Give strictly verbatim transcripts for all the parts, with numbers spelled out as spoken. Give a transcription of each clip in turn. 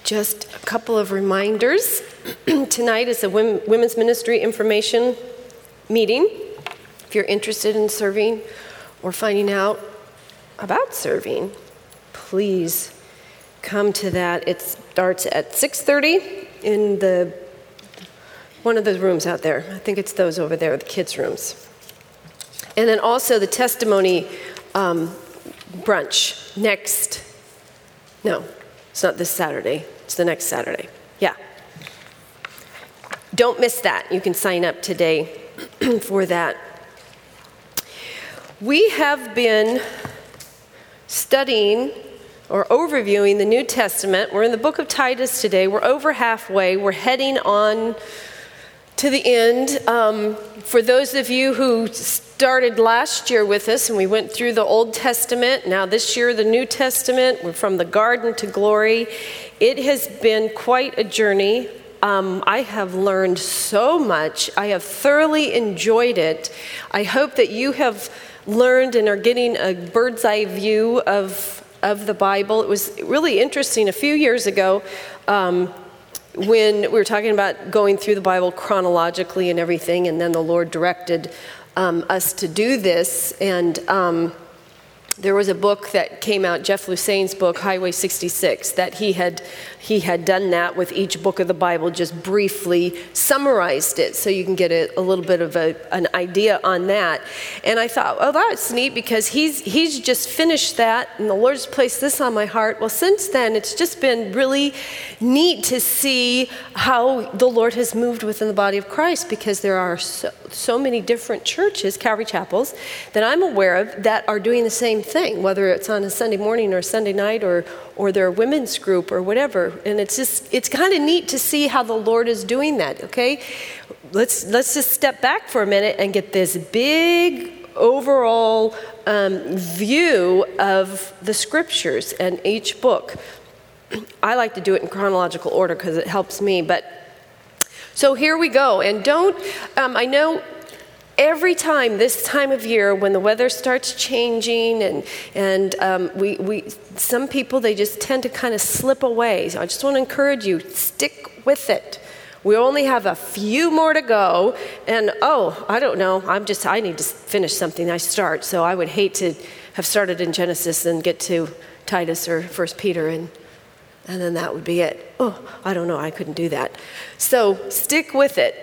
Just a couple of reminders. Tonight is a women's ministry information meeting. If you're interested in serving or finding out about serving, please come to that. It starts at six thirty in the one of the rooms out there. I think it's those over there, the kids' rooms. And then also the testimony um, brunch next, no, it's not this Saturday. It's the next Saturday. Yeah. Don't miss that. You can sign up today for that. We have been studying or overviewing the New Testament. We're in the book of Titus today. We're over halfway. We're heading on to the end. Um, for those of you who started last year with us and we went through the Old Testament, now this year the New Testament, we're from the garden to glory. It has been quite a journey. Um, I have learned so much. I have thoroughly enjoyed it. I hope that you have learned and are getting a bird's eye view of, of the Bible. It was really interesting a few years ago um, when we were talking about going through the Bible chronologically and everything, and then the Lord directed um, us to do this. And um, there was a book that came out, Jeff Lusane's book, Highway sixty-six, that he had he had done that with each book of the Bible, just briefly summarized it so you can get a, a little bit of a, an idea on that. And I thought, oh, that's neat because he's he's just finished that and the Lord's placed this on my heart. Well, since then, it's just been really neat to see how the Lord has moved within the body of Christ, because there are so, so many different churches, Calvary Chapels, that I'm aware of that are doing the same thing, whether it's on a Sunday morning or a Sunday night or or their women's group or whatever. And it's just, it's kind of neat to see how the Lord is doing that, okay? Let's let's just step back for a minute and get this big overall um, view of the scriptures and each book. I like to do it in chronological order because it helps me, but so here we go. And don't, um, I know every time this time of year when the weather starts changing and and um, we we some people, they just tend to kind of slip away. So I just want to encourage you, stick with it. We only have a few more to go, and oh, I don't know, I'm just I need to finish something I start. So I would hate to have started in Genesis and get to Titus or First Peter and and then that would be it. Oh, I don't know, I couldn't do that. So stick with it.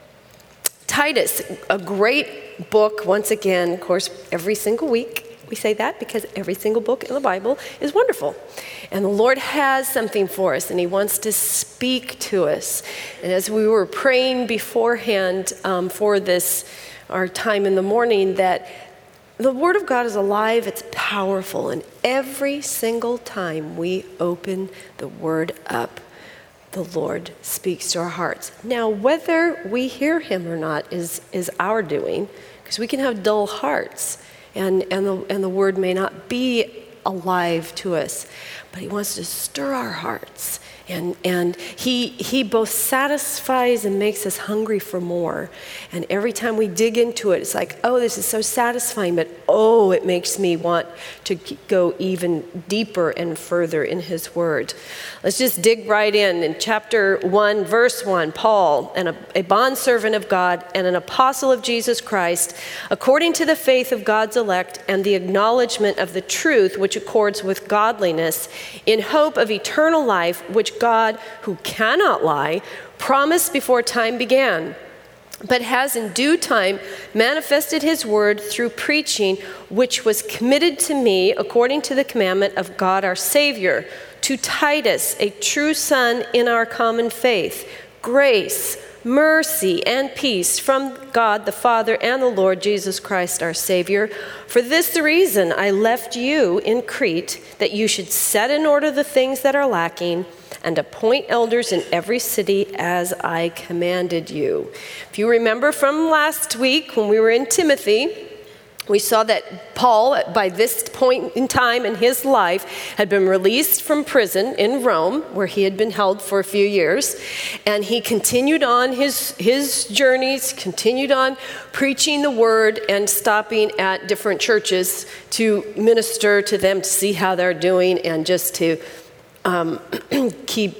Titus, a great book, once again, of course, every single week we say that because every single book in the Bible is wonderful. And the Lord has something for us, and he wants to speak to us. And as we were praying beforehand um, for this, our time in the morning, that the Word of God is alive, it's powerful, and every single time we open the Word up, the Lord speaks to our hearts. Now, whether we hear him or not is, is our doing, because we can have dull hearts, and, and, the, and the word may not be alive to us, but he wants to stir our hearts. And and he he both satisfies and makes us hungry for more. And every time we dig into it, it's like, oh, this is so satisfying, but oh, it makes me want to go even deeper and further in his word. Let's just dig right in. In chapter one, verse one, Paul, and a, a bondservant of God and an apostle of Jesus Christ, according to the faith of God's elect and the acknowledgement of the truth which accords with godliness, in hope of eternal life, which God, who cannot lie, promised before time began, but has in due time manifested his word through preaching, which was committed to me according to the commandment of God our Savior, to Titus, a true son in our common faith, grace, mercy, and peace from God the Father and the Lord Jesus Christ our Savior. For this reason I left you in Crete, that you should set in order the things that are lacking, and appoint elders in every city as I commanded you. If you remember from last week when we were in Timothy, we saw that Paul, by this point in time in his life, had been released from prison in Rome, where he had been held for a few years. And he continued on his, his journeys, continued on preaching the word and stopping at different churches to minister to them, to see how they're doing, and just to um, keep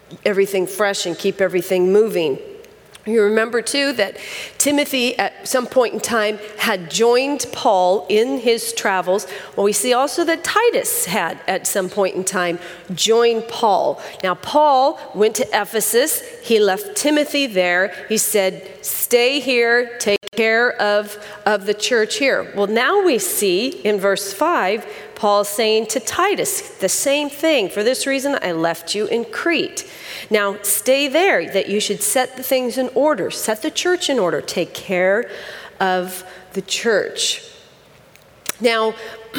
everything fresh and keep everything moving. You remember, too, that Timothy at some point in time had joined Paul in his travels. Well, we see also that Titus had at some point in time joined Paul. Now, Paul went to Ephesus. He left Timothy there. He said, stay here, take care of, of the church here. Well, now we see in verse five, Paul saying to Titus the same thing. For this reason, I left you in Crete. Now, stay there, that you should set the things in order, set the church in order, take care of the church. Now,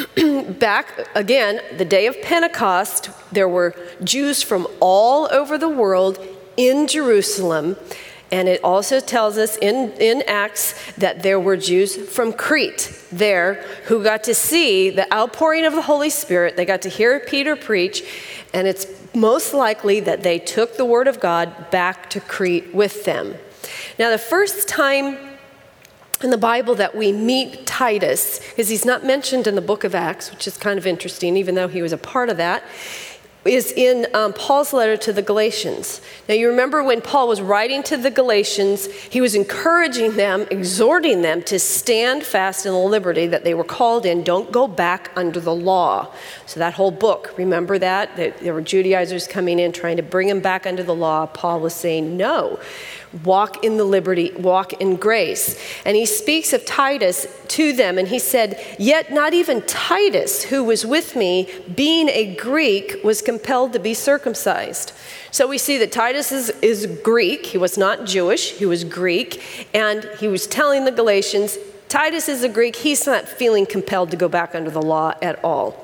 back again, the day of Pentecost, there were Jews from all over the world in Jerusalem. And it also tells us in, in Acts that there were Jews from Crete there who got to see the outpouring of the Holy Spirit. They got to hear Peter preach, and it's most likely that they took the word of God back to Crete with them. Now, the first time in the Bible that we meet Titus, because he's not mentioned in the book of Acts, which is kind of interesting, even though he was a part of that, is in um, Paul's letter to the Galatians. Now, you remember when Paul was writing to the Galatians, he was encouraging them, exhorting them to stand fast in the liberty that they were called in. Don't go back under the law. So that whole book, remember that? There were Judaizers coming in trying to bring them back under the law. Paul was saying, no. Walk in the liberty, walk in grace. And he speaks of Titus to them, and he said, yet not even Titus, who was with me, being a Greek, was compelled to be circumcised. So we see that Titus is, is Greek. He was not Jewish. He was Greek. And he was telling the Galatians, Titus is a Greek. He's not feeling compelled to go back under the law at all.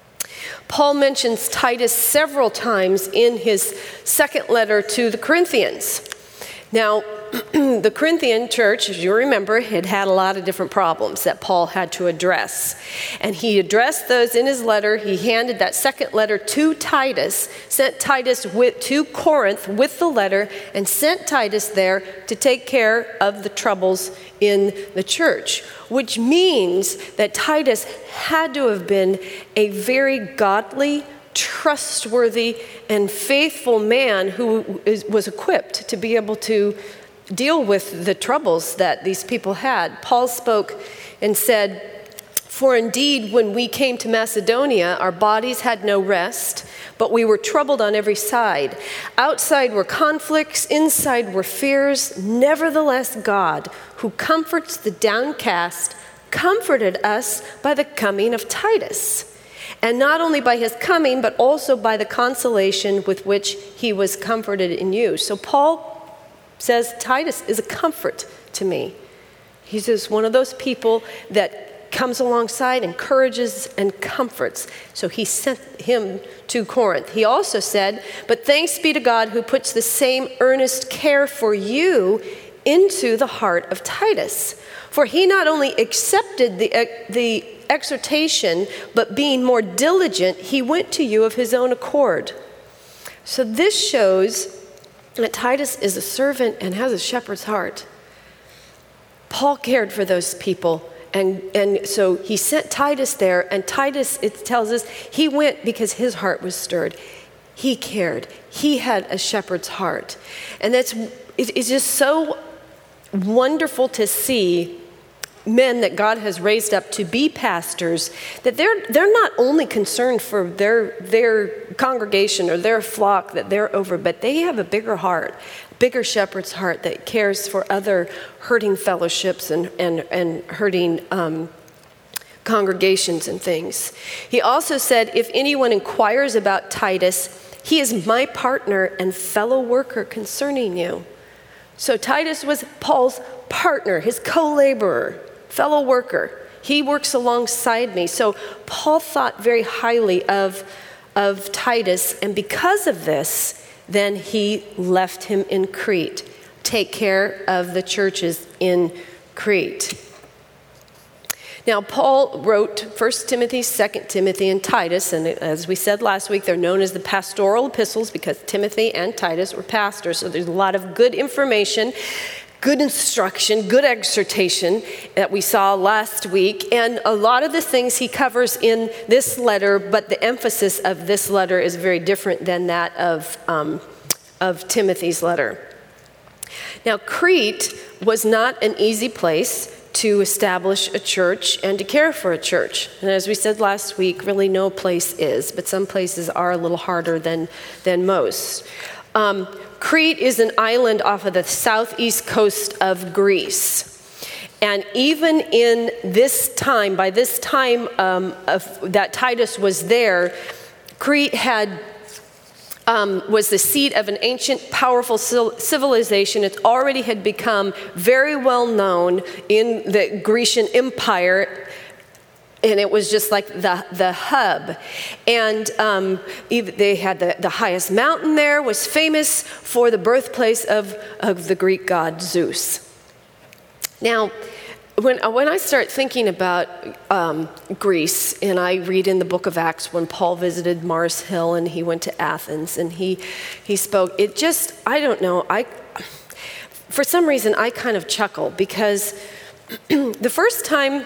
Paul mentions Titus several times in his second letter to the Corinthians. Now, the Corinthian church, as you remember, had had a lot of different problems that Paul had to address. And he addressed those in his letter. He handed that second letter to Titus, sent Titus with, to Corinth with the letter, and sent Titus there to take care of the troubles in the church, which means that Titus had to have been a very godly, trustworthy, and faithful man who is, was equipped to be able to deal with the troubles that these people had. Paul spoke and said, for indeed, when we came to Macedonia, our bodies had no rest, but we were troubled on every side. Outside were conflicts, inside were fears. Nevertheless, God, who comforts the downcast, comforted us by the coming of Titus. And not only by his coming, but also by the consolation with which he was comforted in you. So Paul says, Titus is a comfort to me. He's just one of those people that comes alongside, encourages, and comforts. So he sent him to Corinth. He also said, but thanks be to God who puts the same earnest care for you into the heart of Titus. For he not only accepted the, the exhortation, but being more diligent, he went to you of his own accord. So this shows that Titus is a servant and has a shepherd's heart. Paul cared for those people, and, and so he sent Titus there, and Titus, it tells us, he went because his heart was stirred. He cared. He had a shepherd's heart. And that's it's just so wonderful to see men that God has raised up to be pastors, that they're they're not only concerned for their their congregation or their flock that they're over, but they have a bigger heart, bigger shepherd's heart that cares for other hurting fellowships and and and hurting um, congregations and things. He also said, if anyone inquires about Titus, he is my partner and fellow worker concerning you. So Titus was Paul's partner, his co-laborer, fellow worker. He works alongside me. So Paul thought very highly of, of Titus, and because of this, then he left him in Crete. Take care of the churches in Crete. Now, Paul wrote First Timothy, Second Timothy, and Titus, and as we said last week, they're known as the pastoral epistles because Timothy and Titus were pastors, so there's a lot of good information, good instruction, good exhortation that we saw last week, and a lot of the things he covers in this letter, but the emphasis of this letter is very different than that of, um, of Timothy's letter. Now, Crete was not an easy place to establish a church and to care for a church. And as we said last week, really no place is, but some places are a little harder than, than most. Um, Crete is an island off of the southeast coast of Greece. And even in this time, by this time um, of, that Titus was there, Crete had um, was the seat of an ancient, powerful civilization. It already had become very well known in the Grecian Empire, and it was just like the, the hub. And um, they had the, the highest mountain there, was famous for the birthplace of, of the Greek god Zeus. Now, when, when I start thinking about um, Greece, and I read in the book of Acts when Paul visited Mars Hill and he went to Athens and he, he spoke, it just, I don't know, I, for some reason I kind of chuckle because the first time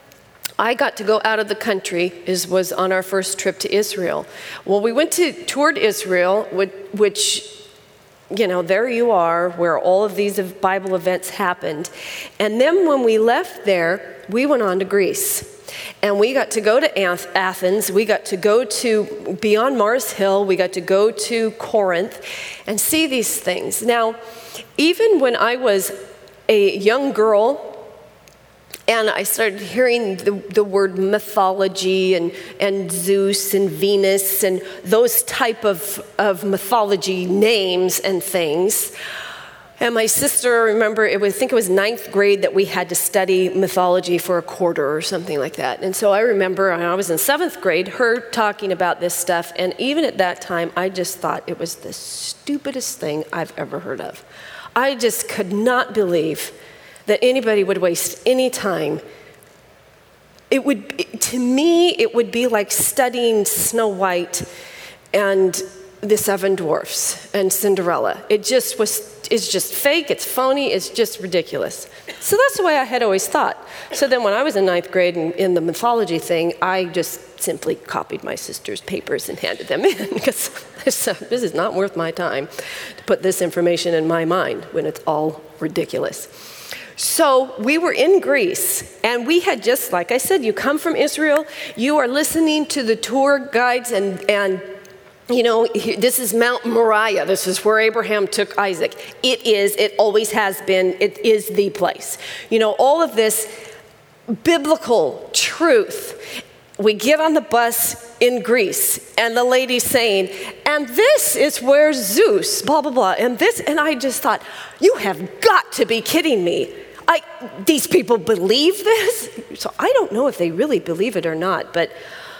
I got to go out of the country is, was on our first trip to Israel. Well, we went to toured Israel, which, which you know, there you are, where all of these Bible events happened. And then when we left there, we went on to Greece. And we got to go to Athens, we got to go to beyond Mars Hill, we got to go to Corinth and see these things. Now, even when I was a young girl, and I started hearing the, the word mythology and, and Zeus and Venus and those type of, of mythology names and things. And my sister, remember, it was, I think it was ninth grade that we had to study mythology for a quarter or something like that. And so I remember when I was in seventh grade, her talking about this stuff. And even at that time, I just thought it was the stupidest thing I've ever heard of. I just could not believe that anybody would waste any time. It would, to me, it would be like studying Snow White and the Seven Dwarfs and Cinderella. It just was, it's just fake, it's phony, it's just ridiculous. So that's the way I had always thought. So then when I was in ninth grade and in the mythology thing, I just simply copied my sister's papers and handed them in because this is not worth my time to put this information in my mind when it's all ridiculous. So we were in Greece, and we had just, like I said, you come from Israel, you are listening to the tour guides, and, and you know, this is Mount Moriah. This is where Abraham took Isaac. It is, it always has been, it is the place. You know, all of this biblical truth. We get on the bus in Greece, and the lady's saying, and this is where Zeus, blah, blah, blah, and this, and I just thought, you have got to be kidding me. I, these people believe this? So I don't know if they really believe it or not, but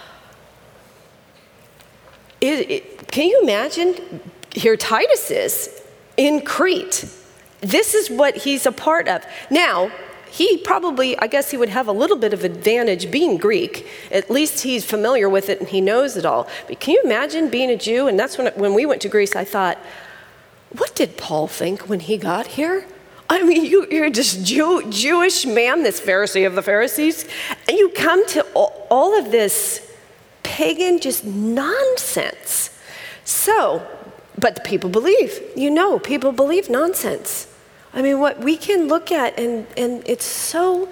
it, it, can you imagine? Here Titus is in Crete. This is what he's a part of. Now, he probably, I guess he would have a little bit of advantage being Greek. At least he's familiar with it and he knows it all. But can you imagine being a Jew? And that's when, when we went to Greece, I thought, what did Paul think when he got here? I mean, you, you're just Jew, Jewish man, this Pharisee of the Pharisees, and you come to all, all of this pagan just nonsense. So, but the people believe. You know, people believe nonsense. I mean, what we can look at, and, and it's so,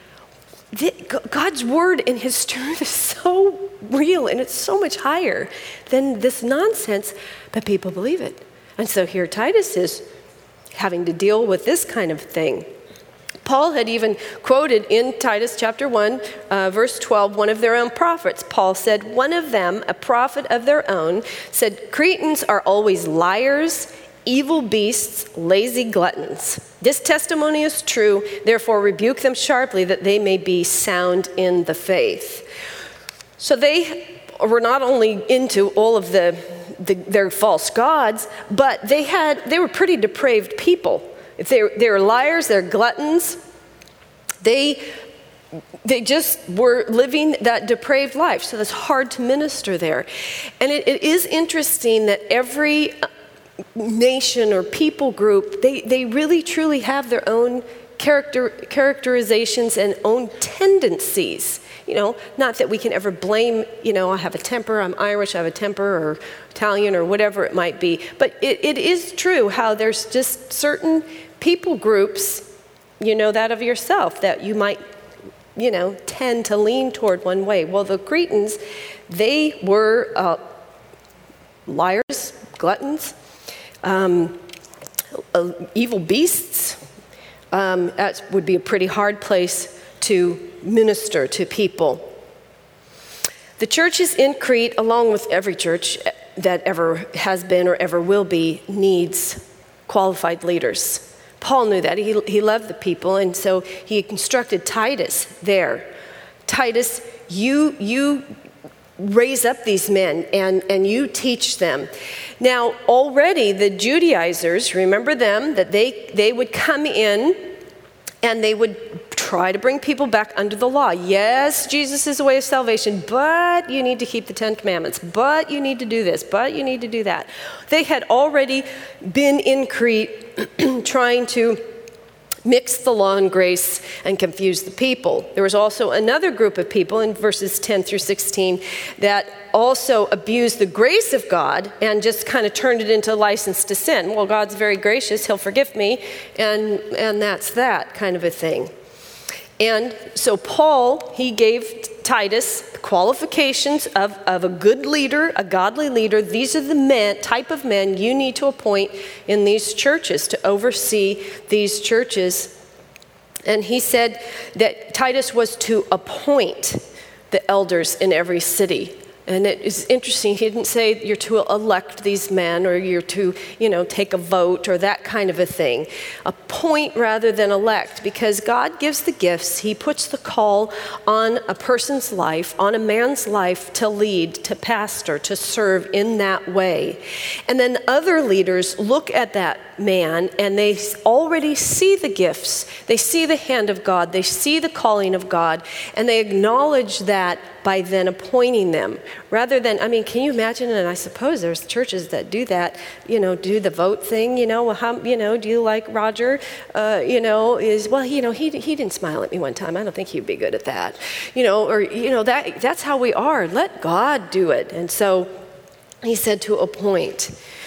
God's word and his truth is so real, and it's so much higher than this nonsense, but people believe it. And so here Titus is having to deal with this kind of thing. Paul had even quoted in Titus chapter one, uh, verse twelve, one of their own prophets. Paul said, one of them, a prophet of their own, said, Cretans are always liars, evil beasts, lazy gluttons. This testimony is true, therefore rebuke them sharply that they may be sound in the faith. So they were not only into all of the, the their false gods, but they had they were pretty depraved people. If they, they were liars, they're gluttons. They They just were living that depraved life. So it's hard to minister there. And it, it is interesting that every nation or people group, they, they really truly have their own character characterizations and own tendencies you know, not that we can ever blame, you know, I have a temper, I'm Irish, I have a temper, or Italian, or whatever it might be. But it, it is true how there's just certain people groups, you know that of yourself, that you might, you know, tend to lean toward one way. Well, the Cretans, they were uh, liars, gluttons, um, uh, evil beasts. Um, that would be a pretty hard place to minister to people. The churches in Crete, along with every church that ever has been or ever will be, needs qualified leaders. Paul knew that. He, he loved the people, and so he instructed Titus there. Titus, you, you raise up these men, and, and you teach them. Now, already the Judaizers, remember them, that they, they would come in and they would try to bring people back under the law. Yes, Jesus is the way of salvation, but you need to keep the Ten Commandments, but you need to do this, but you need to do that. They had already been in Crete trying to mix the law and grace and confuse the people. There was also another group of people in verses ten through sixteen that also abused the grace of God and just kind of turned it into license to sin. Well, God's very gracious, he'll forgive me, and, and that's that kind of a thing. And so Paul, he gave Titus qualifications of, of a good leader, a godly leader. These are the men, type of men you need to appoint in these churches to oversee these churches. And he said that Titus was to appoint the elders in every city. And it is interesting, he didn't say you're to elect these men or you're to, you know, take a vote or that kind of a thing. Appoint rather than elect, because God gives the gifts. He puts the call on a person's life, on a man's life to lead, to pastor, to serve in that way. And then other leaders look at that man and they already see the gifts. They see the hand of God. They see the calling of God, and they acknowledge that by then appointing them. Rather than, I mean, can you imagine, and I suppose there's churches that do that, you know, do the vote thing, you know, well, how, you know, do you like Roger? Uh, you know, is, well, you know, he he didn't smile at me one time. I don't think he'd be good at that. You know, or, you know, that that's how we are. Let God do it. And so he said to appoint.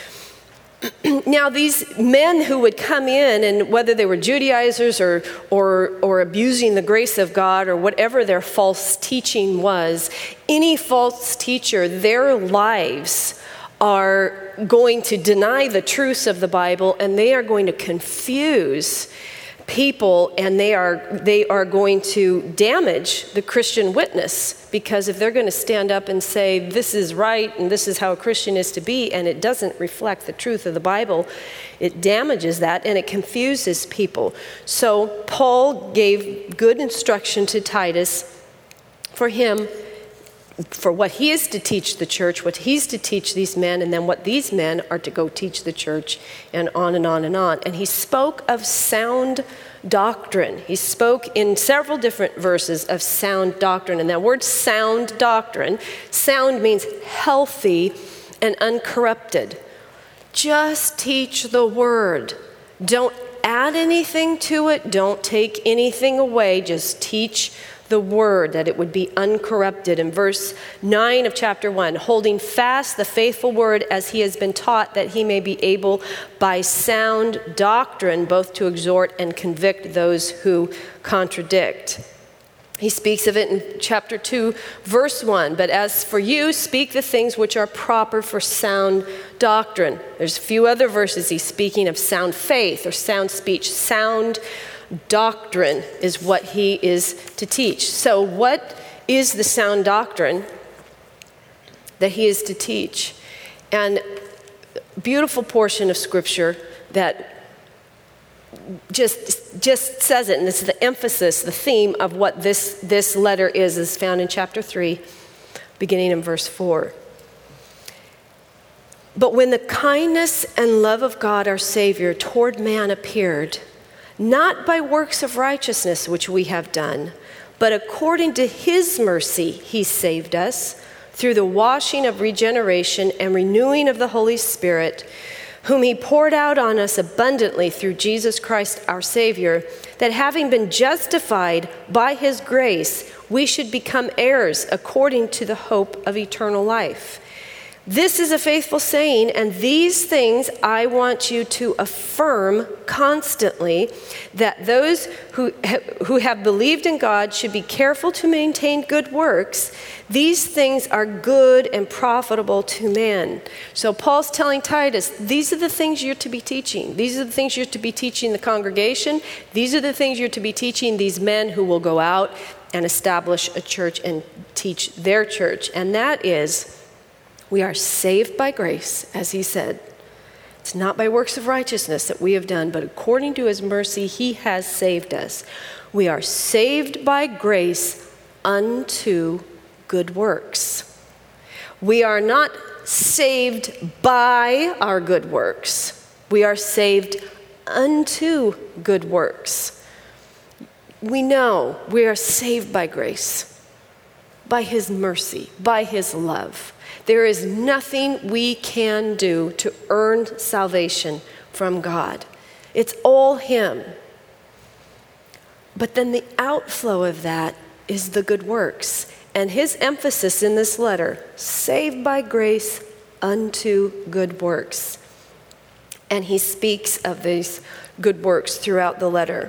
Now, these men who would come in, and whether they were Judaizers or, or, or abusing the grace of God or whatever their false teaching was, any false teacher, their lives are going to deny the truths of the Bible, and they are going to confuse people, and they are they are going to damage the Christian witness, because if they're going to stand up and say this is right and this is how a Christian is to be, and it doesn't reflect the truth of the Bible, it damages that and it confuses people. So Paul gave good instruction to Titus for him, for what he is to teach the church, what he's to teach these men, and then what these men are to go teach the church, and on and on and on. And he spoke of sound doctrine. He spoke in several different verses of sound doctrine. And that word sound doctrine, sound means healthy and uncorrupted. Just teach the word. Don't add anything to it. Don't take anything away. Just teach the word, that it would be uncorrupted. In verse nine of chapter one, holding fast the faithful word as he has been taught, that he may be able by sound doctrine both to exhort and convict those who contradict. He speaks of it in chapter two, verse one, but as for you, speak the things which are proper for sound doctrine. There's a few other verses he's speaking of sound faith or sound speech. Sound doctrine is what he is to teach. So what is the sound doctrine that he is to teach? And beautiful portion of scripture that just just says it, and this is the emphasis, the theme of what this, this letter is, is found in chapter three, beginning in verse four. But when the kindness and love of God our Savior toward man appeared, not by works of righteousness which we have done, but according to his mercy he saved us through the washing of regeneration and renewing of the Holy Spirit, whom he poured out on us abundantly through Jesus Christ our Savior, that having been justified by his grace, we should become heirs according to the hope of eternal life. This is a faithful saying, and these things I want you to affirm constantly, that those who, ha- who have believed in God should be careful to maintain good works. These things are good and profitable to man. So Paul's telling Titus, these are the things you're to be teaching. These are the things you're to be teaching the congregation. These are the things you're to be teaching these men who will go out and establish a church and teach their church. And that is, we are saved by grace, as he said. It's not by works of righteousness that we have done, but according to his mercy, he has saved us. We are saved by grace unto good works. We are not saved by our good works. We are saved unto good works. We know we are saved by grace, by his mercy, by his love. There is nothing we can do to earn salvation from God. It's all him. But then the outflow of that is the good works. And his emphasis in this letter, saved by grace unto good works. And he speaks of these good works throughout the letter.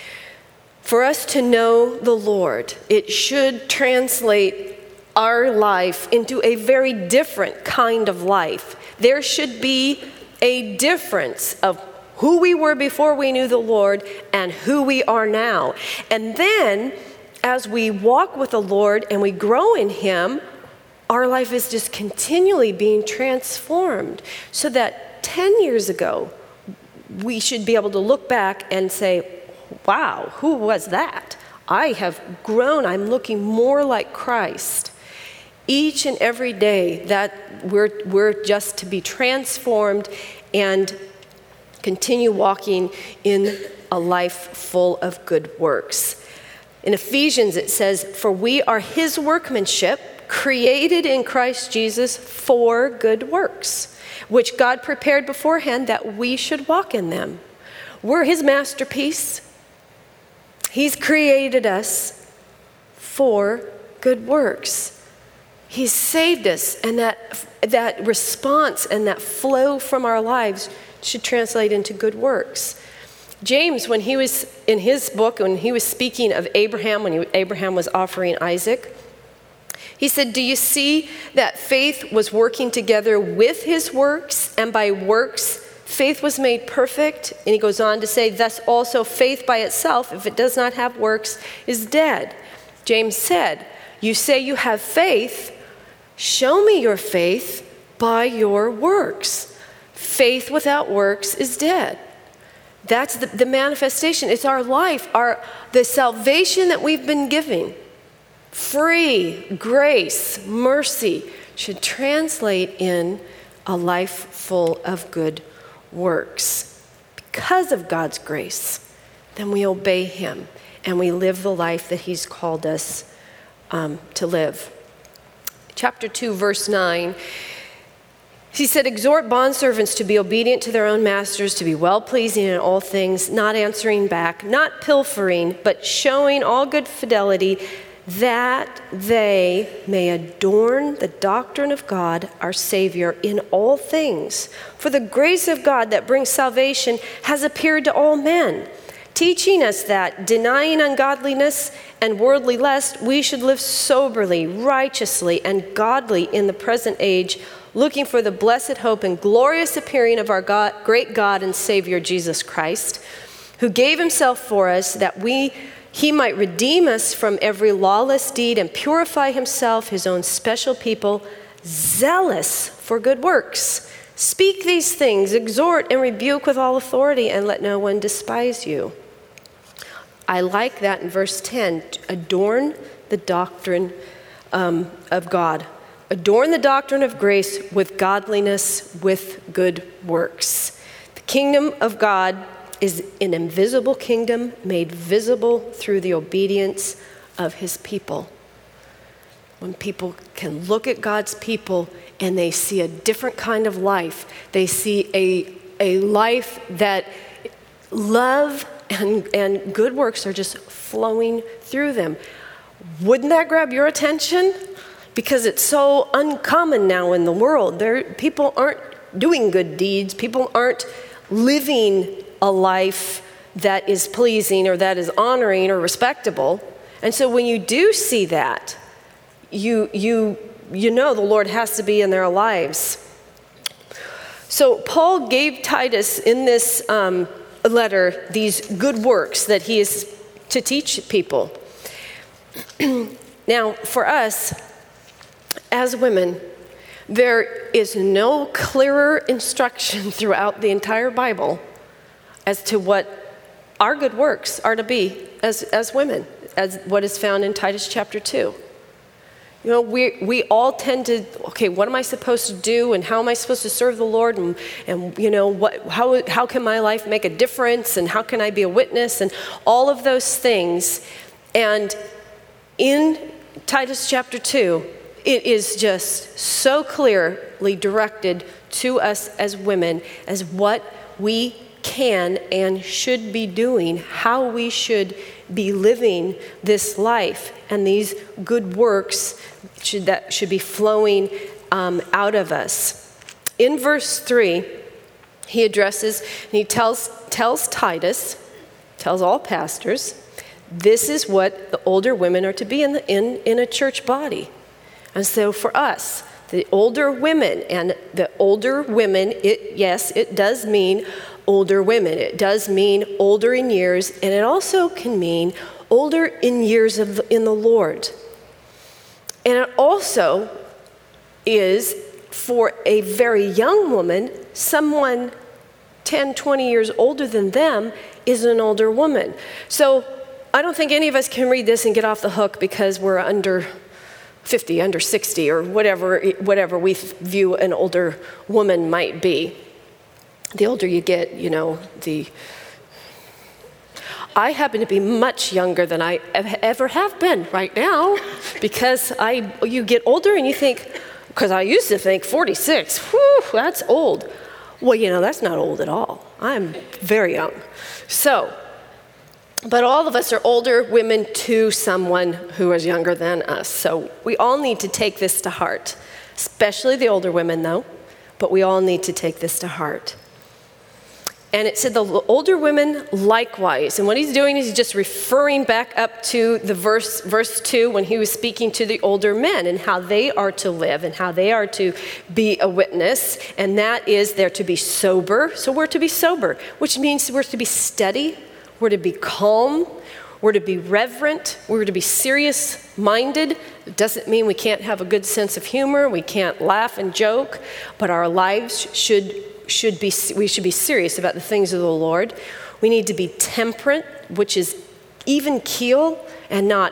For us to know the Lord, it should translate our life into a very different kind of life. There should be a difference of who we were before we knew the Lord and who we are now. And then, as we walk with the Lord and we grow in him, our life is just continually being transformed, so that ten years ago, we should be able to look back and say, wow, who was that? I have grown. I'm looking more like Christ. Each and every day that we're, we're just to be transformed and continue walking in a life full of good works. In Ephesians it says, for we are his workmanship, created in Christ Jesus for good works, which God prepared beforehand that we should walk in them. We're his masterpiece. He's created us for good works. He's saved us, and that, that response and that flow from our lives should translate into good works. James, when he was in his book, when he was speaking of Abraham, when he, Abraham was offering Isaac, he said, do you see that faith was working together with his works, and by works faith was made perfect? And he goes on to say, thus also faith by itself, if it does not have works, is dead. James said, you say you have faith, show me your faith by your works. Faith without works is dead. That's the, the manifestation. It's our life, our the salvation that we've been given. Free grace, mercy should translate in a life full of good works. Because of God's grace, then we obey him and we live the life that he's called us um, to live. Chapter two, verse nine, he said, exhort bondservants to be obedient to their own masters, to be well-pleasing in all things, not answering back, not pilfering, but showing all good fidelity, that they may adorn the doctrine of God, our Savior, in all things. For the grace of God that brings salvation has appeared to all men, teaching us that, denying ungodliness and worldly lust, we should live soberly, righteously, and godly in the present age, looking for the blessed hope and glorious appearing of our God, great God and Savior, Jesus Christ, who gave himself for us that we he might redeem us from every lawless deed and purify himself, his own special people, zealous for good works. Speak these things, exhort and rebuke with all authority, and let no one despise you. I like that in verse ten, adorn the doctrine um, of God. Adorn the doctrine of grace with godliness, with good works. The kingdom of God is an invisible kingdom made visible through the obedience of his people. When people can look at God's people and they see a different kind of life, they see a, a life that love and, and good works are just flowing through them. Wouldn't that grab your attention? Because it's so uncommon now in the world. There, people aren't doing good deeds. People aren't living a life that is pleasing or that is honoring or respectable. And so when you do see that, you, you, you know the Lord has to be in their lives. So Paul gave Titus in this um, letter these good works that he is to teach people. Now, for us, as women, there is no clearer instruction throughout the entire Bible as to what our good works are to be as, as women, as what is found in Titus chapter two. You know, we we all tend to, okay, what am I supposed to do, and how am I supposed to serve the Lord, and, and you know, what, how, how can my life make a difference, and how can I be a witness, and all of those things. And in Titus chapter two, it is just so clearly directed to us as women as what we can and should be doing, how we should be living this life, and these good works should, that should be flowing um, out of us. In verse three, he addresses, and he tells, tells Titus, tells all pastors, this is what the older women are to be in, the, in, in a church body. And so for us, the older women, and the older women, it, yes, it does mean older women. It does mean older in years, and it also can mean older in years of the, in the Lord. And it also is, for a very young woman, someone ten, twenty years older than them is an older woman. So I don't think any of us can read this and get off the hook because we're under fifty, under sixty, or whatever, whatever we view an older woman might be. The older you get, you know, the... I happen to be much younger than I ever have been right now, because I, you get older and you think, because I used to think forty-six, whew, that's old. Well, you know, that's not old at all. I'm very young. So, but all of us are older women to someone who is younger than us. So we all need to take this to heart, especially the older women, though, but we all need to take this to heart. And it said the older women likewise. And what he's doing is he's just referring back up to the verse, verse two, when he was speaking to the older men and how they are to live and how they are to be a witness. And that is they're to be sober. So we're to be sober, which means we're to be steady. We're to be calm. We're to be reverent. We're to be serious-minded. It doesn't mean we can't have a good sense of humor. We can't laugh and joke. But our lives should should be, we should be serious about the things of the Lord. We need to be temperate, which is even keel, and not,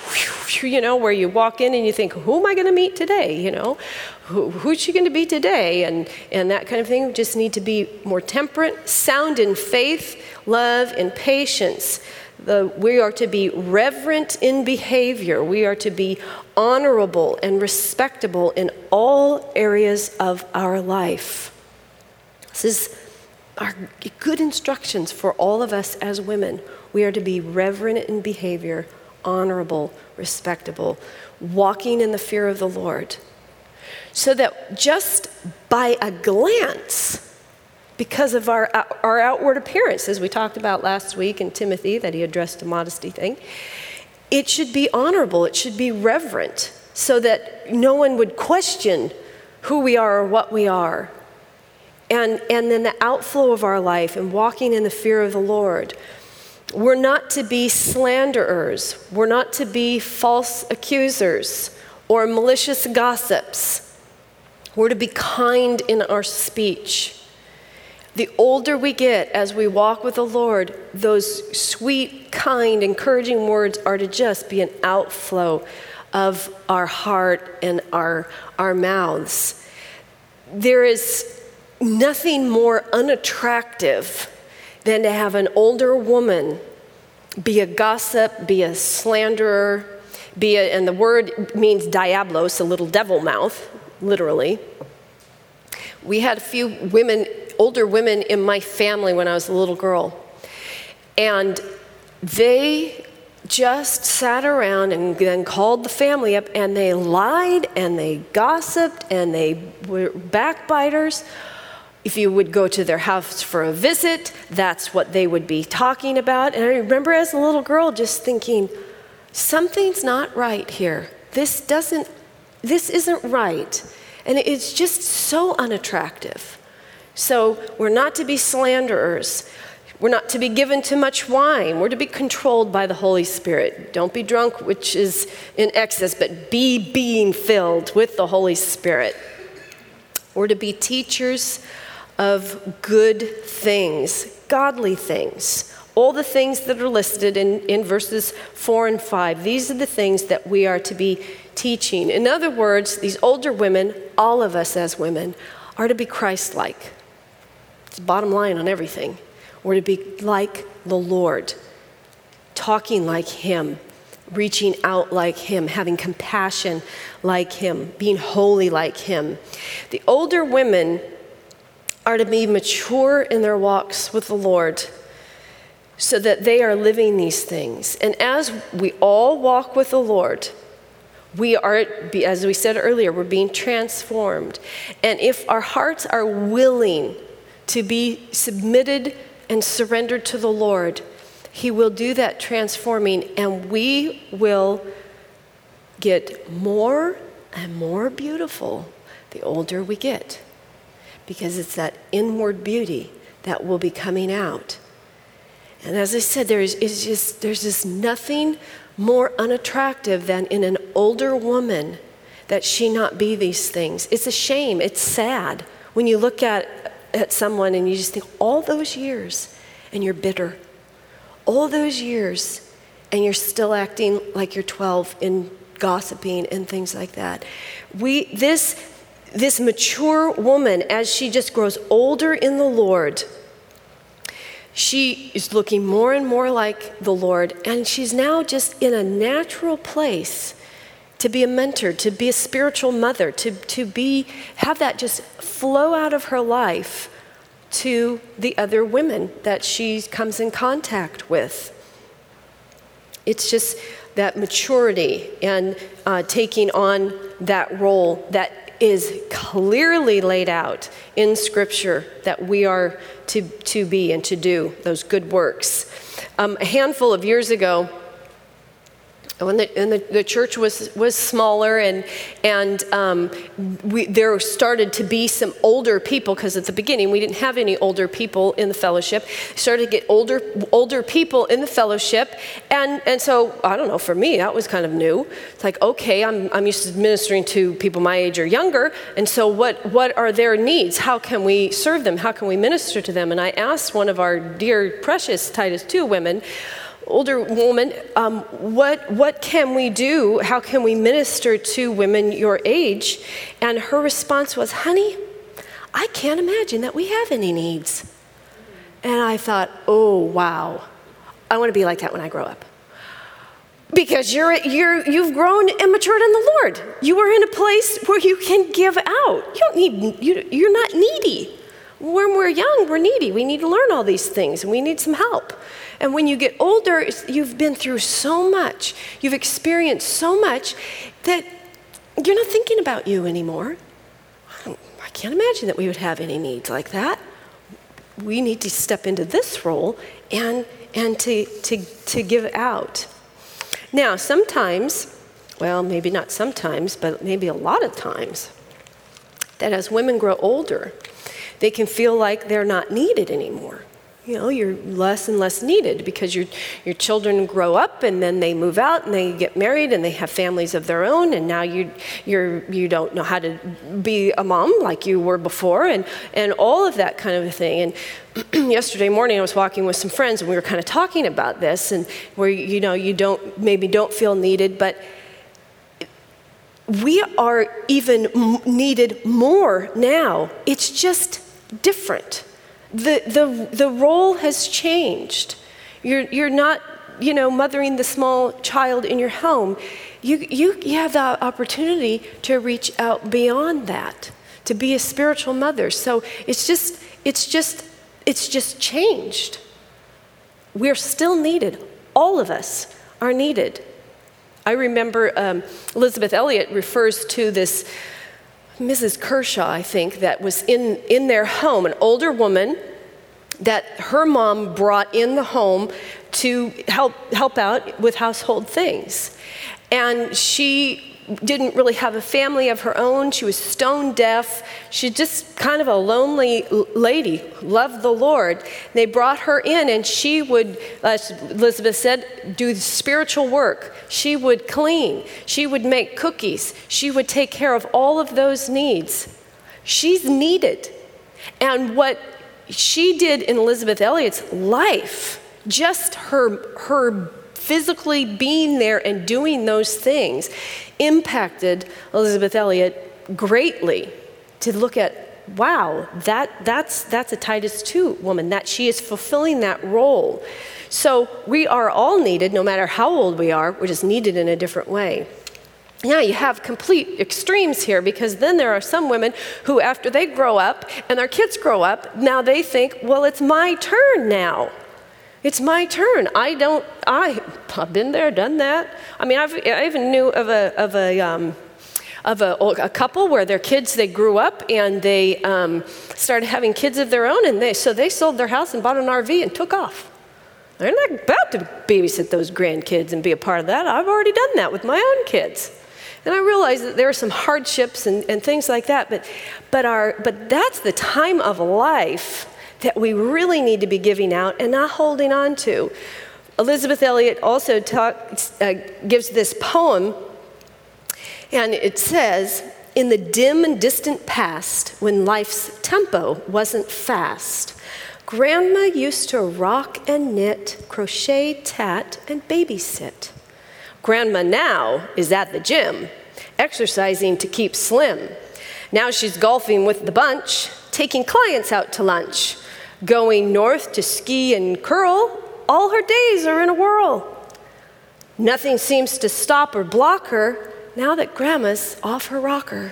you know, where you walk in and you think, who am I going to meet today? You know, who, who's she going to be today? And, and that kind of thing. We just need to be more temperate, sound in faith, love, and patience. The, we are to be reverent in behavior. We are to be honorable and respectable in all areas of our life. This is our good instructions for all of us as women. We are to be reverent in behavior, honorable, respectable, walking in the fear of the Lord. So that just by a glance, because of our, our outward appearance, as we talked about last week in Timothy, that he addressed a modesty thing, it should be honorable, it should be reverent, so that no one would question who we are or what we are. And, and then the outflow of our life and walking in the fear of the Lord. We're not to be slanderers. We're not to be false accusers or malicious gossips. We're to be kind in our speech. The older we get as we walk with the Lord, those sweet, kind, encouraging words are to just be an outflow of our heart and our, our mouths. There is nothing more unattractive than to have an older woman be a gossip, be a slanderer, be a, and the word means diablos, a little devil mouth, literally. We had a few women, older women in my family when I was a little girl. And they just sat around and then called the family up, and they lied and they gossiped and they were backbiters. If you would go to their house for a visit, that's what they would be talking about. And I remember as a little girl just thinking, something's not right here. This doesn't, this isn't right. And it's just so unattractive. So we're not to be slanderers. We're not to be given too much wine. We're to be controlled by the Holy Spirit. Don't be drunk, which is in excess, but be being filled with the Holy Spirit. We're to be teachers of good things, godly things. All the things that are listed in, in verses four and five, these are the things that we are to be teaching. In other words, these older women, all of us as women, are to be Christ-like. It's the bottom line on everything. We're to be like the Lord, talking like Him, reaching out like Him, having compassion like Him, being holy like Him. The older women are to be mature in their walks with the Lord so that they are living these things. And as we all walk with the Lord, we are, as we said earlier, we're being transformed. And if our hearts are willing to be submitted and surrendered to the Lord, He will do that transforming, and we will get more and more beautiful the older we get, because it's that inward beauty that will be coming out. And as I said, there is, is just, there's just nothing more unattractive than in an older woman that she not be these things. It's a shame. It's sad when you look at at someone and you just think, all those years and you're bitter. All those years and you're still acting like you're twelve and gossiping and things like that. We, this, this mature woman, as she just grows older in the Lord, she is looking more and more like the Lord, and she's now just in a natural place to be a mentor, to be a spiritual mother, to, to be, have that just flow out of her life to the other women that she comes in contact with. It's just that maturity and uh, taking on that role that is clearly laid out in Scripture that we are to, to be and to do, those good works. Um, a handful of years ago, when the, and the, the church was, was smaller, and, and um, we, there started to be some older people, because at the beginning we didn't have any older people in the fellowship. Started to get older older people in the fellowship, and, and so, I don't know, for me, that was kind of new. It's like, okay, I'm, I'm used to ministering to people my age or younger, and so what, what are their needs? How can we serve them? How can we minister to them? And I asked one of our dear, precious Titus two women, older woman, um, what what can we do? How can we minister to women your age? And her response was, honey, I can't imagine that we have any needs. And I thought, oh, wow. I want to be like that when I grow up. Because you're, you're, you've grown and matured in the Lord. You are in a place where you can give out. You don't need, you, you're not needy. When we're young, we're needy. We need to learn all these things, and we need some help. And when you get older, you've been through so much, you've experienced so much that you're not thinking about you anymore. I, don't, I can't imagine that we would have any needs like that. We need to step into this role and and to to to give out. Now, sometimes, well, maybe not sometimes, but maybe a lot of times, that as women grow older, they can feel like they're not needed anymore. You know, you're less and less needed because your your children grow up, and then they move out and they get married and they have families of their own, and now you you're you don't know how to be a mom like you were before, and and all of that kind of a thing. And yesterday morning I was walking with some friends, and we were kind of talking about this, and where you know you don't maybe don't feel needed, but we are even needed more now. It's just different. The, the the role has changed. You're you're not, you know, mothering the small child in your home. You you you have the opportunity to reach out beyond that, to be a spiritual mother. So it's just it's just it's just changed. we're still needed. All of us are needed. I remember um, Elizabeth Elliot refers to this Missus Kershaw, I think, that was in, in their home, an older woman that her mom brought in the home to help help out with household things. And she didn't really have a family of her own. She was stone deaf. She's just kind of a lonely lady, loved the Lord. They brought her in, and she would, as Elizabeth said, do spiritual work. She would clean. She would make cookies. She would take care of all of those needs. She's needed. And what she did in Elizabeth Elliot's life, just her, her physically being there and doing those things, impacted Elizabeth Elliot greatly to look at, wow, that, that's, that's a Titus two woman, that she is fulfilling that role. So we are all needed, no matter how old we are, we're just needed in a different way. Now you have complete extremes here, because then there are some women who, after they grow up and their kids grow up, now they think, well, it's my turn now. It's my turn. I don't, I, I've been there, done that. I mean, I've, I even knew of a, of a, um, of a, a couple where their kids, they grew up and they um, started having kids of their own, and they, so they sold their house and bought an R V and took off. They're not about to babysit those grandkids and be a part of that. I've already done that with my own kids. And I realize that there are some hardships and, and things like that, but, but, our, but that's the time of life that we really need to be giving out and not holding on to. Elizabeth Elliot also talks, uh, gives this poem, and it says, in the dim and distant past, when life's tempo wasn't fast, Grandma used to rock and knit, crochet, tat, and babysit. Grandma now is at the gym, exercising to keep slim. Now she's golfing with the bunch, taking clients out to lunch, going north to ski and curl. All her days are in a whirl. Nothing seems to stop or block her now that Grandma's off her rocker.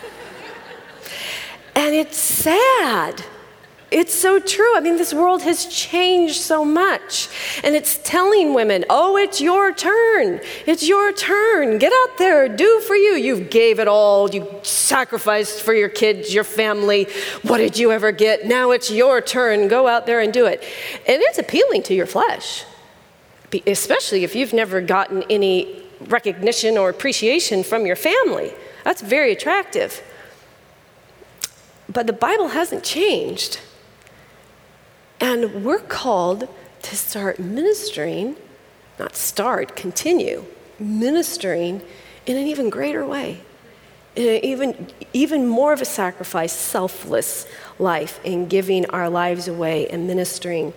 And it's sad. It's so true. I mean, this world has changed so much. And it's telling women, oh, it's your turn. It's your turn. Get out there. Do for you. You gave it all. You sacrificed for your kids, your family. What did you ever get? Now it's your turn. Go out there and do it. And it's appealing to your flesh, especially if you've never gotten any recognition or appreciation from your family. That's very attractive. But the Bible hasn't changed. And we're called to start ministering, not start, continue, ministering in an even greater way, in an even, even more of a sacrifice, selfless life in giving our lives away and ministering.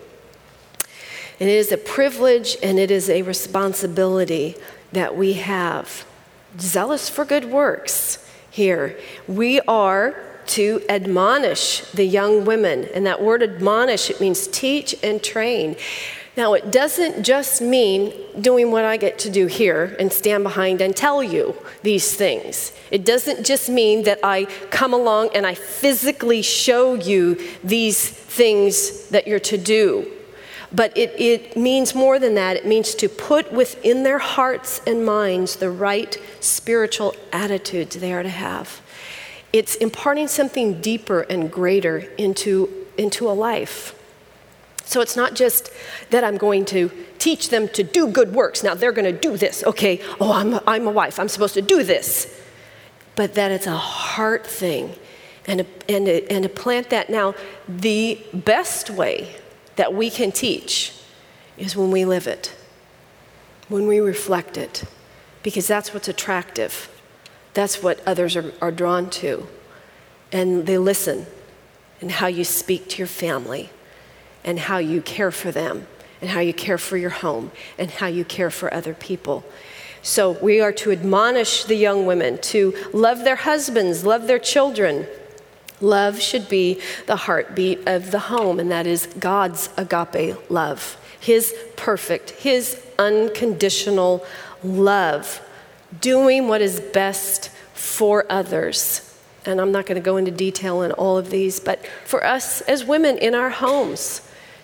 And it is a privilege and it is a responsibility that we have. Zealous for good works here. We are to admonish the young women. And that word admonish, it means teach and train. Now, it doesn't just mean doing what I get to do here and stand behind and tell you these things. It doesn't just mean that I come along and I physically show you these things that you're to do. But it, it means more than that. It means to put within their hearts and minds the right spiritual attitudes they are to have. It's imparting something deeper and greater into, into a life. So it's not just that I'm going to teach them to do good works. Now they're going to do this. Okay, oh, I'm, I'm a wife. I'm supposed to do this. But that it's a heart thing. And, and, and to plant that. Now, the best way that we can teach is when we live it, when we reflect it, because that's what's attractive. That's what others are, are drawn to. And they listen, and how you speak to your family, and how you care for them, and how you care for your home, and how you care for other people. So we are to admonish the young women to love their husbands, love their children. Love should be the heartbeat of the home, and that is God's agape love, his perfect, his unconditional love, doing what is best for others. And I'm not going to go into detail in all of these, but for us as women in our homes,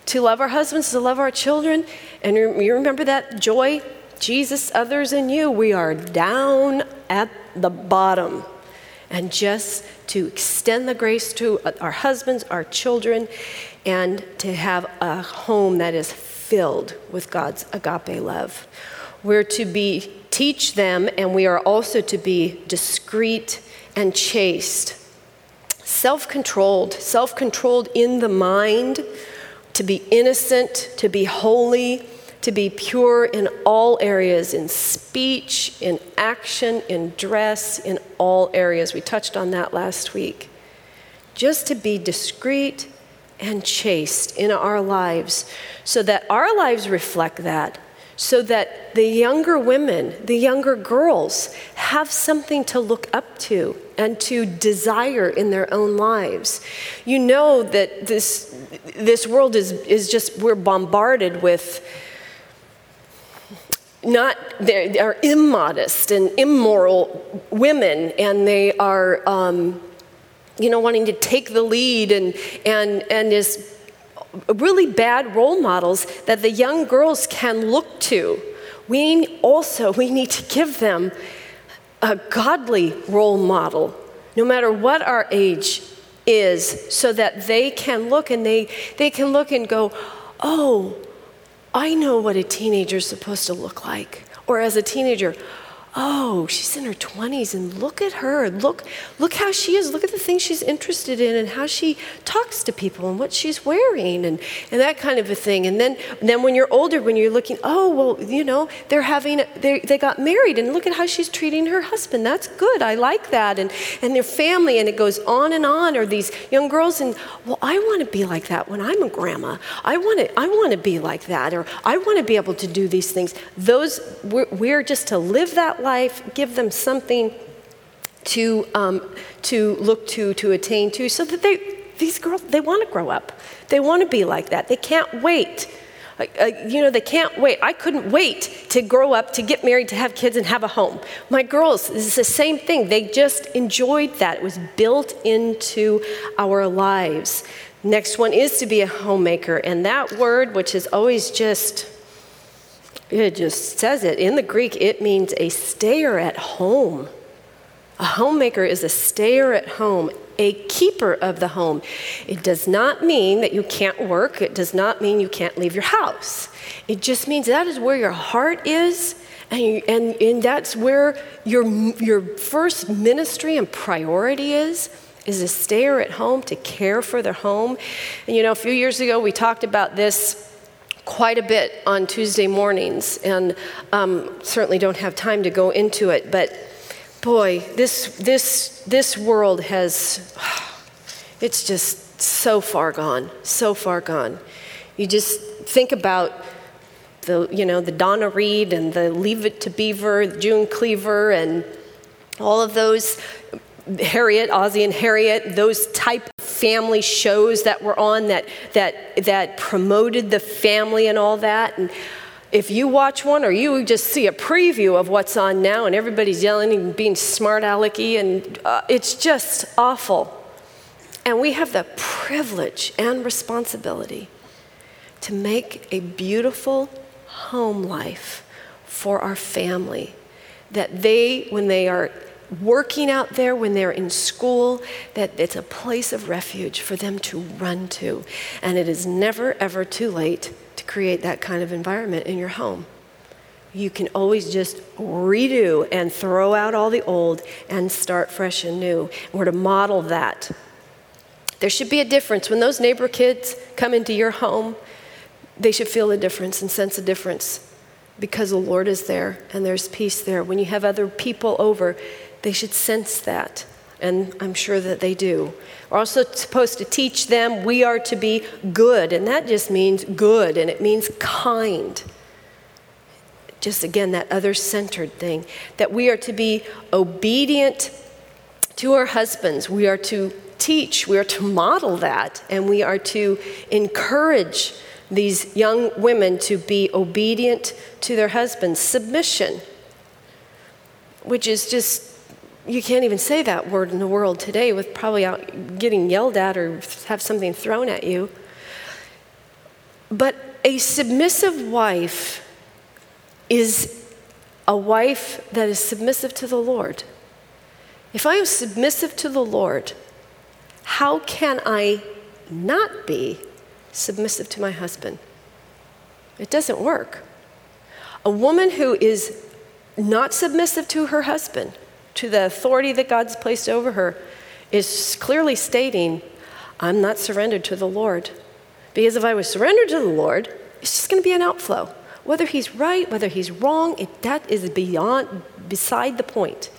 To love our husbands, to love our children. And you remember that joy? Jesus, others, and you. We are down at the bottom. And just to extend the grace to our husbands, our children, and to have a home that is filled with God's agape love. We're to be teach them, and we are also to be discreet and chaste. Self-controlled, self-controlled in the mind, to be innocent, to be holy, to be pure in all areas, in speech, in action, in dress, in all areas. We touched on that last week. Just to be discreet and chaste in our lives, so that our lives reflect that, so that the younger women, the younger girls, have something to look up to and to desire in their own lives. You know that this this world is is just, we're bombarded with not, they are immodest and immoral women, and they are, um, you know, wanting to take the lead and and and is really bad role models that the young girls can look to. We also, we need to give them a godly role model, no matter what our age is, so that they can look and they, they can look and go, oh, I know what a teenager's supposed to look like. Or as a teenager, oh, she's in her twenties, and look at her. Look, look how she is. Look at the things she's interested in and how she talks to people and what she's wearing and, and that kind of a thing. And then, then when you're older, when you're looking, oh, well, you know, they're having, they they got married, and look at how she's treating her husband. That's good. I like that. And, and their family, and it goes on and on. Or these young girls, and, well, I want to be like that when I'm a grandma. I want to, I want to be like that. Or I want to be able to do these things. Those, we're, we're just to live that life, give them something to um, to look to, to attain to, so that they, these girls, they want to grow up. They want to be like that. They can't wait. Uh, uh, you know, they can't wait. I couldn't wait to grow up, to get married, to have kids, and have a home. My girls, this is the same thing. They just enjoyed that. It was built into our lives. Next one is to be a homemaker, and that word, which is always just, it just says it. In the Greek, it means a stayer at home. A homemaker is a stayer at home, a keeper of the home. It does not mean that you can't work. It does not mean you can't leave your house. It just means that is where your heart is, and, you, and, and that's where your, your first ministry and priority is, is a stayer at home, to care for their home. And you know, a few years ago, we talked about this quite a bit on Tuesday mornings, and um, certainly don't have time to go into it, but boy, this this this world has, it's just so far gone, so far gone. You just think about the, you know, the Donna Reed and the Leave It to Beaver, June Cleaver, and all of those, Harriet, Ozzie and Harriet, those type of family shows that were on that that that promoted the family and all that. And if you watch one, or you just see a preview of what's on now, and everybody's yelling and being smart alecky, and uh, it's just awful. And we have the privilege and responsibility to make a beautiful home life for our family, that they, when they are working out there, when they're in school, that it's a place of refuge for them to run to. And it is never, ever too late to create that kind of environment in your home. You can always just redo and throw out all the old and start fresh and new. We're to model that. There should be a difference. When those neighbor kids come into your home, they should feel a difference and sense a difference, because the Lord is there and there's peace there. When you have other people over, they should sense that, and I'm sure that they do. We're also supposed to teach them we are to be good, and that just means good, and it means kind. Just again, that other-centered thing, that we are to be obedient to our husbands. We are to teach, we are to model that, and we are to encourage these young women to be obedient to their husbands. Submission, which is just, you can't even say that word in the world today with probably out getting yelled at or have something thrown at you. But a submissive wife is a wife that is submissive to the Lord. If I am submissive to the Lord, how can I not be submissive to my husband? It doesn't work. A woman who is not submissive to her husband, to the authority that God's placed over her, is clearly stating, I'm not surrendered to the Lord. Because if I was surrendered to the Lord, it's just going to be an outflow. Whether he's right, whether he's wrong, it, that is beyond, beside the point.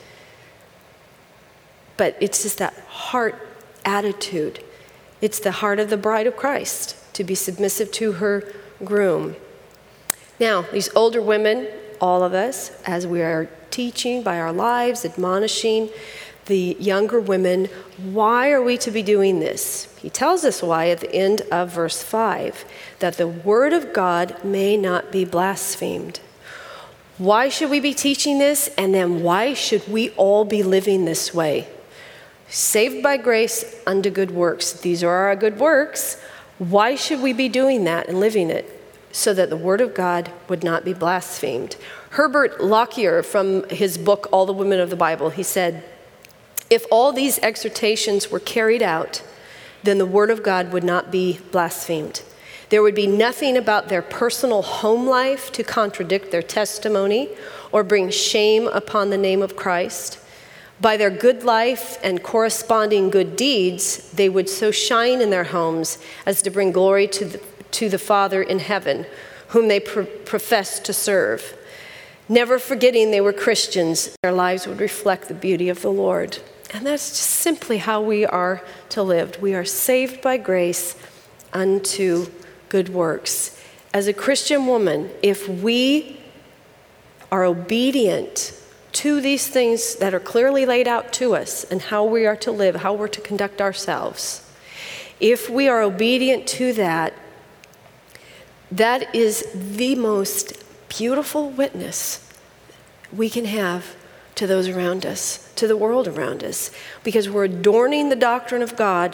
But it's just that heart attitude. It's the heart of the bride of Christ, to be submissive to her groom. Now, these older women, all of us, as we are teaching by our lives, admonishing the younger women, why are we to be doing this? He tells us why at the end of verse five, that the word of God may not be blasphemed. Why should we be teaching this? And then why should we all be living this way? Saved by grace unto good works. These are our good works. Why should we be doing that and living it? So that the word of God would not be blasphemed. Herbert Lockyer, from his book, All the Women of the Bible, he said, if all these exhortations were carried out, then the word of God would not be blasphemed. There would be nothing about their personal home life to contradict their testimony or bring shame upon the name of Christ. By their good life and corresponding good deeds, they would so shine in their homes as to bring glory to the, to the Father in heaven, whom they pro- profess to serve. Never forgetting they were Christians, their lives would reflect the beauty of the Lord. And that's just simply how we are to live. We are saved by grace unto good works. As a Christian woman, if we are obedient to these things that are clearly laid out to us and how we are to live, how we're to conduct ourselves, if we are obedient to that, that is the most beautiful witness we can have to those around us, to the world around us, because we're adorning the doctrine of God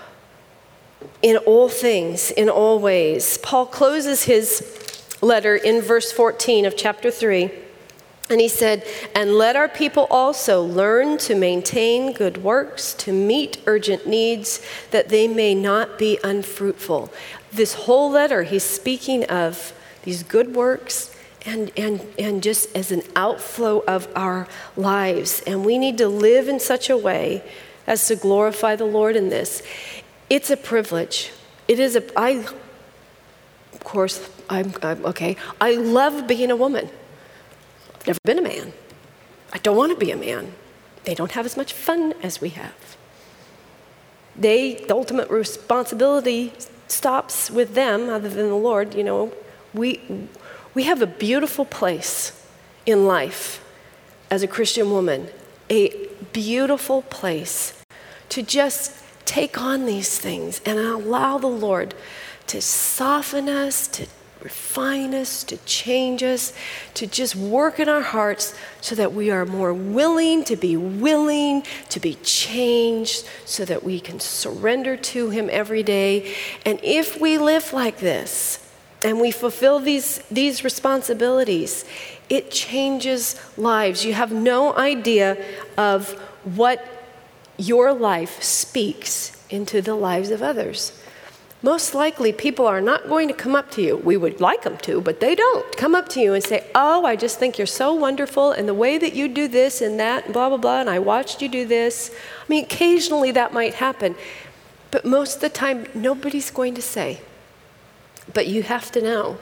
in all things, in all ways. Paul closes his letter in verse fourteen of chapter three, and he said, and let our people also learn to maintain good works, to meet urgent needs, that they may not be unfruitful. This whole letter, he's speaking of these good works and, and, and just as an outflow of our lives. And we need to live in such a way as to glorify the Lord in this. It's a privilege. It is a, I, of course, I'm, I'm okay. I love being a woman. I've never been a man. I don't want to be a man. They don't have as much fun as we have. They, the ultimate responsibility stops with them other than the Lord. You know, we, we have a beautiful place in life as a Christian woman, a beautiful place to just take on these things and allow the Lord to soften us, to refine us, to change us, to just work in our hearts so that we are more willing to be willing to be changed, so that we can surrender to Him every day. And if we live like this and we fulfill these, these responsibilities, it changes lives. You have no idea of what your life speaks into the lives of others. Most likely, people are not going to come up to you. We would like them to, but they don't come up to you and say, oh, I just think you're so wonderful, and the way that you do this and that, and blah, blah, blah, and I watched you do this. I mean, occasionally that might happen, but most of the time, nobody's going to say. But you have to know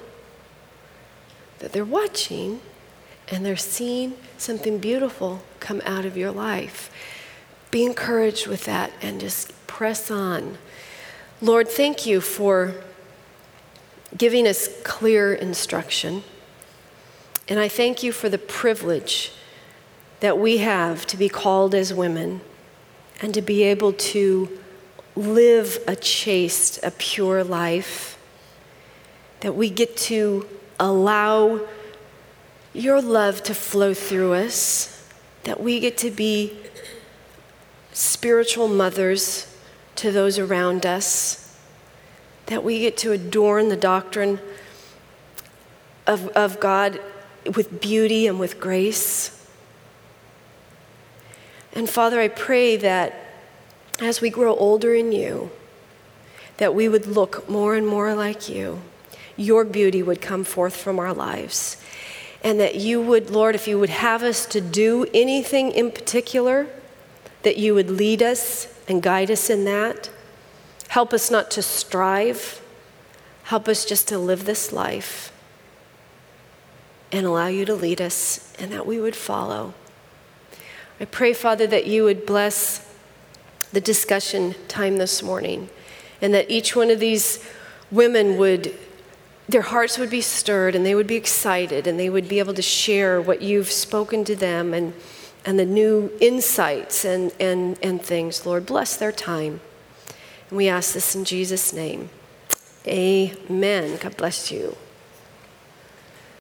that they're watching, and they're seeing something beautiful come out of your life. Be encouraged with that and just press on. Lord, thank you for giving us clear instruction. And I thank you for the privilege that we have to be called as women and to be able to live a chaste, a pure life, that we get to allow your love to flow through us, that we get to be spiritual mothers to those around us, that we get to adorn the doctrine of, of God with beauty and with grace. And Father, I pray that as we grow older in you, that we would look more and more like you. Your beauty would come forth from our lives. And that you would, Lord, if you would have us to do anything in particular, that you would lead us and guide us in that. Help us not to strive. Help us just to live this life and allow you to lead us and that we would follow. I pray, Father, that you would bless the discussion time this morning and that each one of these women would, their hearts would be stirred and they would be excited and they would be able to share what you've spoken to them and, and the new insights and, and, and things. Lord, bless their time. And we ask this in Jesus' name. Amen. God bless you.